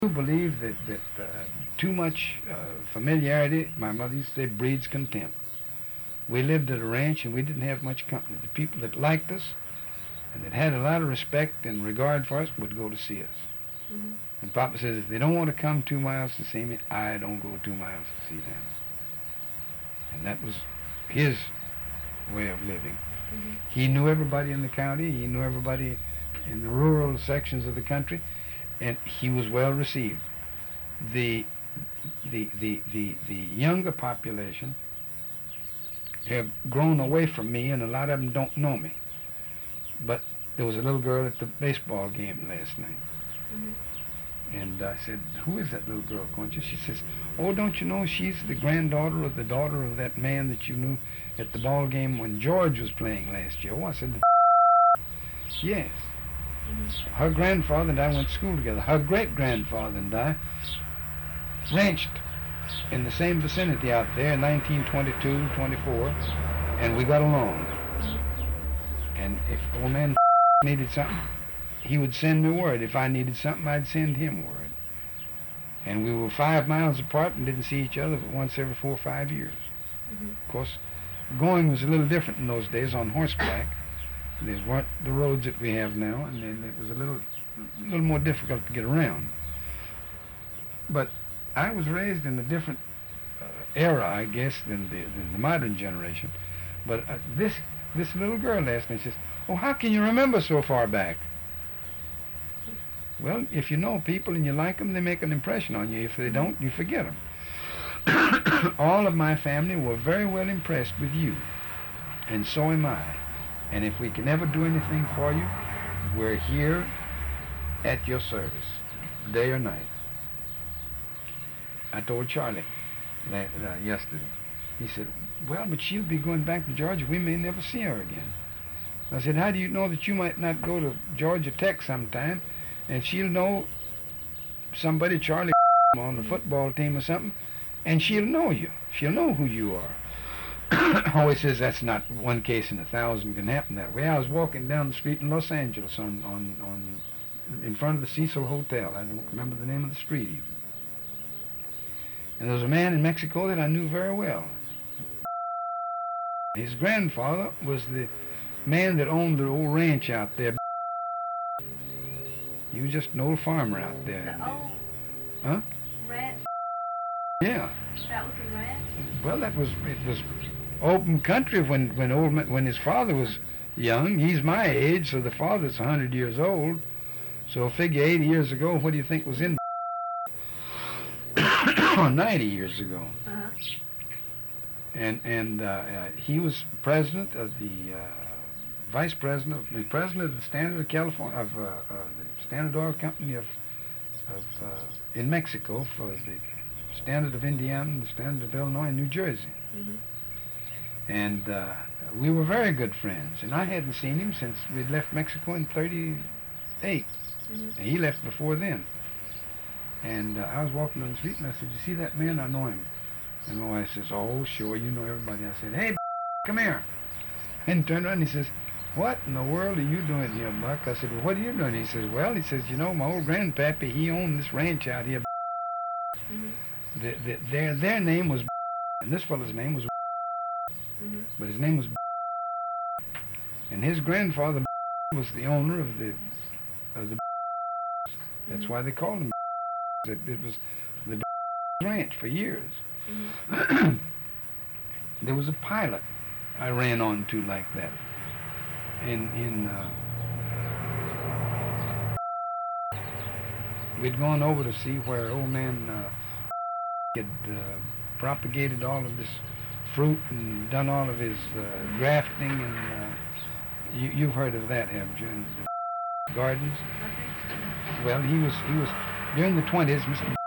do believe that too much familiarity, my mother used to say, breeds contempt. We lived at a ranch and we didn't have much company. The people that liked us and that had a lot of respect and regard for us would go to see us. Mm-hmm. And Papa says, if they don't want to come 2 miles to see me, I don't go 2 miles to see them. And that was his way of living. Mm-hmm. He knew everybody in the county. He knew everybody in the rural sections of the country, and he was well received. The younger population have grown away from me, and a lot of them don't know me. But there was a little girl at the baseball game last night. Mm-hmm. And I said, who is that little girl, Concha? She says, oh, don't you know she's the granddaughter of the daughter of that man that you knew at the ball game when George was playing last year? Oh, I said, yes. Mm-hmm. Her grandfather and I went to school together. Her great-grandfather and I ranched in the same vicinity out there in 1922, 24, and we got along. And if old man needed something, he would send me word. If I needed something, I'd send him word. And we were 5 miles apart and didn't see each other but once every 4 or 5 years. Mm-hmm. Of course, going was a little different in those days on horseback. There weren't the roads that we have now, and then it was a little more difficult to get around. But I was raised in a different era, I guess, than the modern generation. But this little girl last night says, oh, how can you remember so far back? Well, if you know people and you like them, they make an impression on you. If they don't, you forget them. All of my family were very well impressed with you, and so am I. And if we can ever do anything for you, we're here at your service, day or night. I told Charlie yesterday. He said, well, but she'll be going back to Georgia. We may never see her again. I said, how do you know that you might not go to Georgia Tech sometime, and she'll know somebody, Charlie, on the football team or something, and she'll know you. She'll know who you are. Always says that's not one case in 1,000 can happen that way. I was walking down the street in Los Angeles in front of the Cecil Hotel. I don't remember the name of the street even. And there was a man in Mexico that I knew very well. His grandfather was the man that owned the old ranch out there. He was just an old farmer out there. The old Huh? ranch? Yeah. That was his ranch? Well, it was open country when his father was young. He's my age, so the father's 100 years old. So figure 80 years ago, what do you think was in 90 years ago? Uh-huh. And he was president of the president of the Standard of California, of the Standard Oil Company of in Mexico for the Standard of Indiana, the Standard of Illinois, and New Jersey. Mm-hmm. And we were very good friends. And I hadn't seen him since we'd left Mexico in 38. Mm-hmm. And he left before then. And I was walking on the street, and I said, you see that man? I know him. And my wife says, oh, sure, you know everybody. I said, hey, come here. And he turned around and he says, what in the world are you doing here, Buck? I said, well, what are you doing? He says, well, you know, my old grandpappy, he owned this ranch out here. Mm-hmm. Their name was and this fellow's name was Mm-hmm. but his name was and his grandfather was the owner of the that's why they called him it was the ranch for years. Mm-hmm. There was a pilot I ran onto like that we'd gone over to see where old man had propagated all of this fruit and done all of his grafting, and you've heard of that, haven't you? In the gardens. Well, he was during the 20s. Mr.